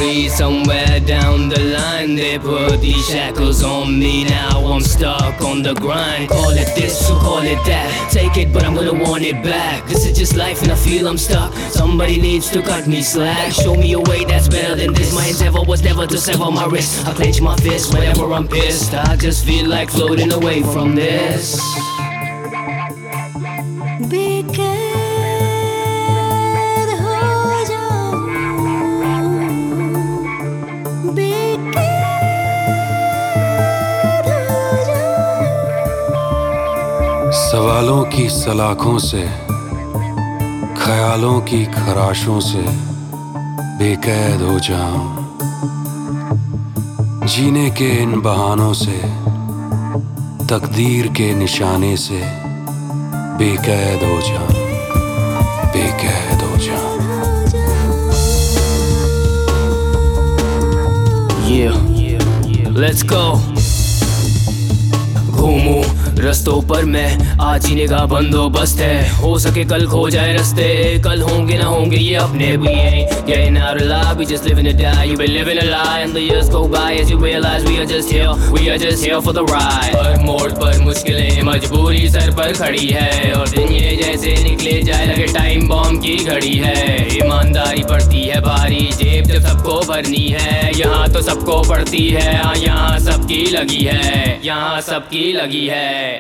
free somewhere down the line. They put these shackles on me, now I'm stuck on the grind. Call it this, you call it that, take it but I'm gonna want it back. This is just life and I feel I'm stuck. Somebody needs to cut me slack. Show me a way that's better than this. My endeavor was never to sever my wrist. I clench my fist whenever I'm pissed. I just feel like floating away from this. सवालों की सलाखों से, ख्यालों की खराशों से बेकैद हो जाऊं। जीने के इन बहानों से, तकदीर के निशाने से बेकैद हो जाऊं, बेकैद हो जाऊं। Yeah, let's go. घूमूं रस्तों पर मैं, आज जीने का बंदोबस्त है। हो सके कल खो जाए रास्ते, कल होंगे ना होंगे ये अपने। We ain't getting out alive, we just living to die. You been living a lie and the years go by as you realize we are just here for the ride. हर मोड़ पर मुश्किलें मजबूरी सर पर खड़ी है, और दिन ये जैसे निकले जाए लगे टाइम बॉम्ब की घड़ी है। ईमानदारी पड़ती है भारी, जेब जब सबको भरनी है। यहाँ तो सबको पड़ती है, यहाँ सबकी लगी है, यहाँ सबकी लगी है।